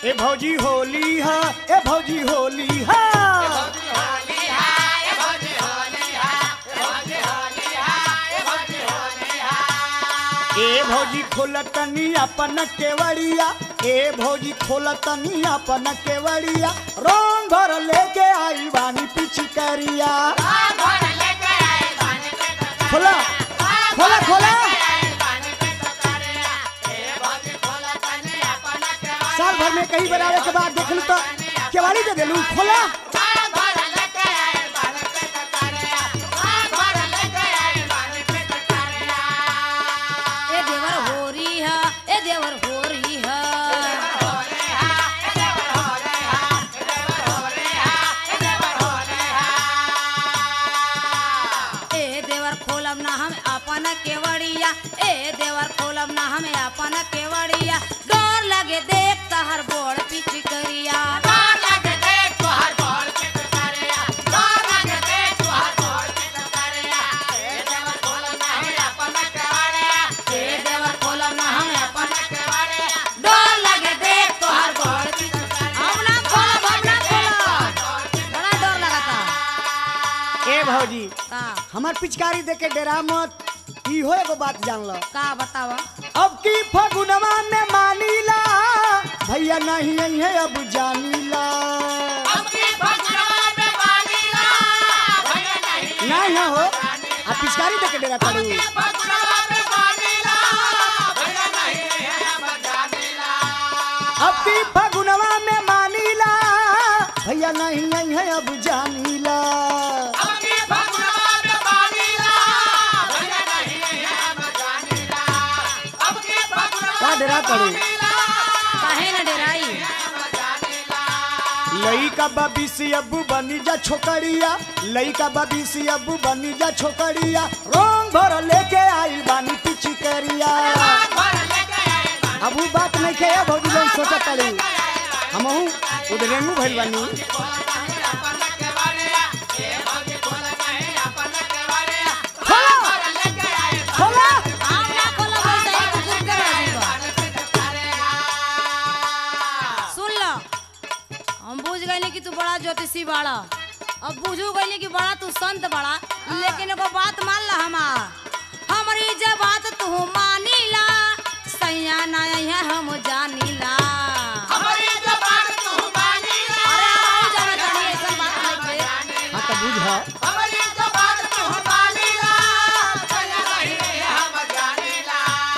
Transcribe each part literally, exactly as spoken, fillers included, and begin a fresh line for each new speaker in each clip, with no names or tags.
ए भौजी होली है ए भौजी होली है ए भौजी खोलतनी अपन केवड़िया ए भौजी खोलतनी अपन केवड़िया रंग भर लेके आई बानी पिचकारिया खोला खोला खोला साल भर में कई बनावे के बाद देख लू तो केवाड़ी दे देलू खोला
ए देवर होरी है ए देवर होरी है ए देवर खोलब ना हम अपन केवड़िया ए देवर खोलब ना हम अपन केवड़िया डर लगे देख तहर बोड़ पिचकरिया
भौजी हमार पिचकारी देके डेरा मत इहो एगो बात जान लो
का बतावा
अब की फगुनवा में मानीला भैया नहीं आई है अब जानीला अब की फगुनवा में मानीला भैया नहीं नहीं है हो अब पिचकारी देके डेरा करू अब की फगुनवा में मानीला भैया नहीं है अब जानीला अब की फगुनवा में मानीला भैया नहीं आई है अब जानीला डेरा करू
काहे न डेराई
लइका बबीसी अब्बू बनी जा छोकरिया लइका बबीसी अब्बू बनी जा छोकरिया रंग भर लेके आई बानी पिचकारिया अब वो बात नहीं के भौजी लोग सोचा करू हमहू उधरेंगू भइल बानी
कि तू बड़ा ज्योतिषी बाड़ा अब बुझू गई कि बड़ा तू संत बड़ा लेकिन एगो बात मान ला हमार हमारी जब बात तू मानीला सैया ना है हम जानीला हमारी जब बात तू मानीला अरे हम जाना जानी ऐसा बात नहीं है
हां तो बुझा
हमारी जब बात तू मानीला सैया नहीं है हम जानीला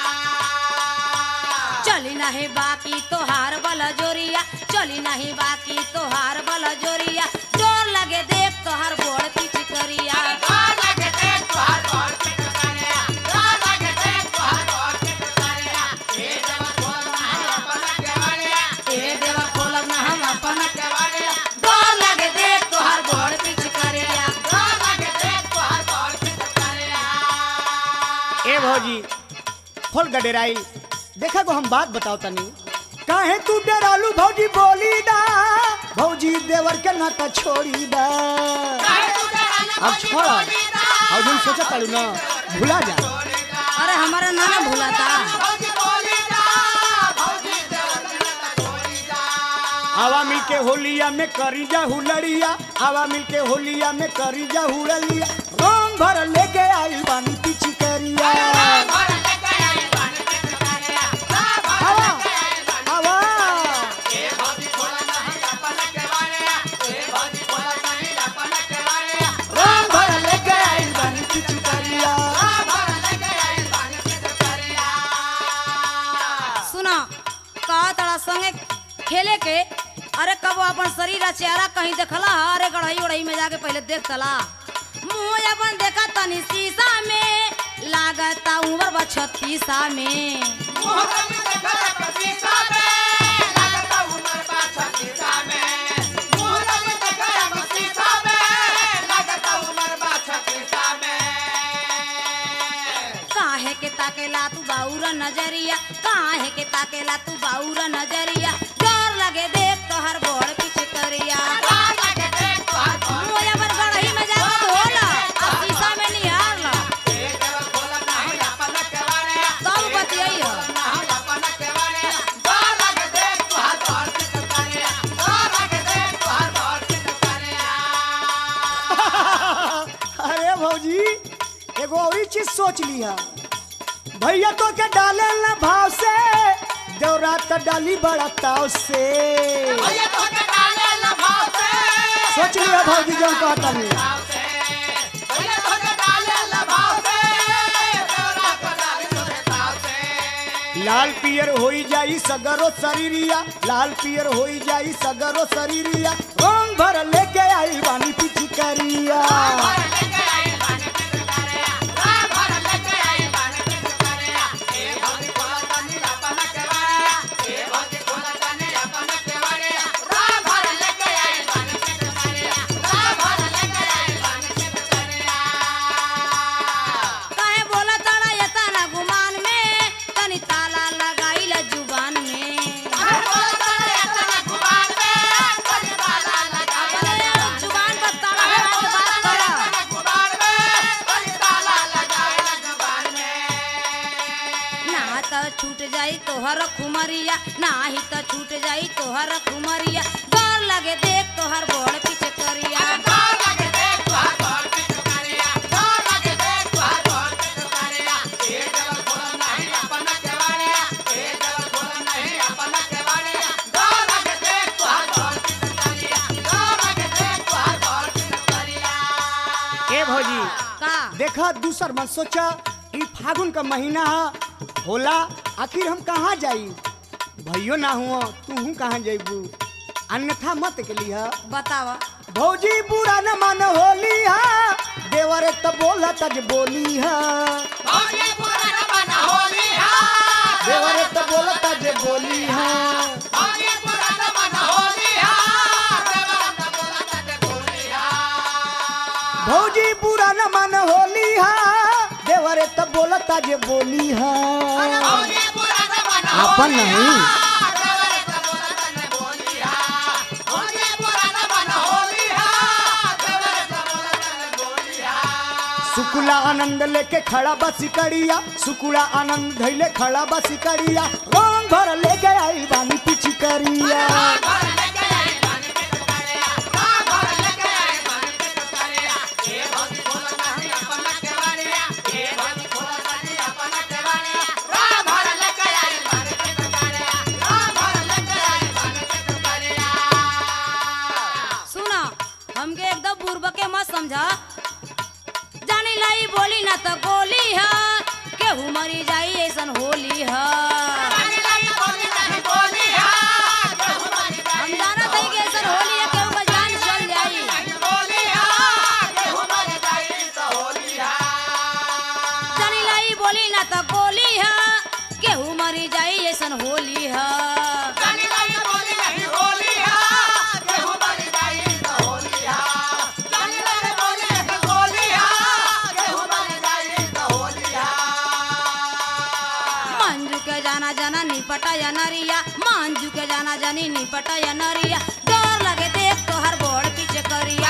चली नहीं बाकी तोहार बल जोरिया चली नहीं बाकी तोहार बल जोरिया जोर लगे देख तोहार बोड़ पिचकारिया जोर लगे देख तोहार बोड़ पिचकारिया जोर लगे देख तोहार बोड़ पिचकारिया ए देवा खोलब ना हम अपन केवड़िया ए देवा खोलब ना हम अपन केवड़िया जोर लगे देख तोहार बोड़ पिचकारिया जोर लगे देख तोहार बोड़ पिचकारिया
ए भौजी खोल गडेराई देखा को हम बात बताओ तनी काहे तू डरालू भौजी बोली दा भौजी देवर के नाता छोड़ी दा अब छोड़ा और तुम सोचा करू ना भुला जा
अरे हमारा नाना भुलाता
आवा मिल के होलिया में करी जा हुलड़िया आवा मिल के होलिया में करी जा हुलड़िया रंग भर लेके आई बानी पिचकारिया
संगे खेले के अरे कब अपन शरीर चेहरा कहीं देखला अरे गढ़ई उड़ई में जाके पहले देख तला मुँह अपन देखा तनी शीशा में लागता उम्र बा छत्तीसा में काहे के ताकेला तू बाउरा नजरिया काहे के ताकेला तू बाउरा नजरिया डर लगे देख तोहर बोड़ पिचकारिया मोया पर गढ़ई में जाके धोला शीशा में निहार ला सब बतियाई हो
सोच लिया भैया तो के डाले ना भाव से देवरा तो डाली बड़ा ताव से सोच लिया भौजी जो कहता नहीं लाल पियर होई जाई सगरो शरीरिया लाल पियर होई जाई सगरो शरीरिया रंग भर लेके आई बानी पिचकारिया
छूट जाई तोहर खुमरिया नाही तो छूट जाई तोहर खुमरिया डर लगे देख तोहर बोड़ पीछे करिया
ए भौजी
का
देखा दूसर मत सोचा ई फागुन का महीना होला आखिर हम कहाँ जाई भैयो ना हुआ तू कहाँ जाइबू अन्यथा मत के लिया
बतावा
भौजी बुरा न मन होली हा देवरे तो बोला तज बोली हा देवरे तो बोला तज बोली हा भौजी बुरा न मन होली हा देवरे तो बोला तज बोली हा अपन नहीं सुकुला आनंद लेके खड़ा बा सिकड़िया सुकुला आनंद धैले खड़ा बा सिकड़िया रंग भर लेके आई बानी पिचकारिया
हमके एकदम बुर्बक के मत समझा जानी लाई बोली ना तो गोली है केहू मरी जाई ऐसन होली है हम जाना था कि ऐसन होली है केहू का जान चल जाई जानी लाई बोली ना तो गोली है केहू मरी जाई ऐसन होली है जाना जाना निपटा या नरिया मांझू के जाना जानी निपटा या नरिया डर लगे देख तो हर बोड़ पीछे करिया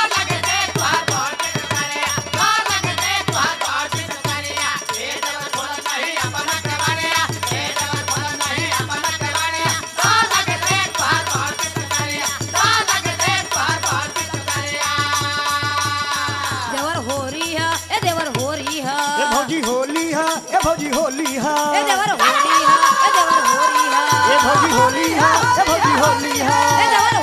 देवर होरी है ए देवर होरी है
ए भौजी होली है ए भौजी होली है
ए देवर होरी है ए देवर होरी है
ए भौजी होली है ए भौजी होली है
ए देवर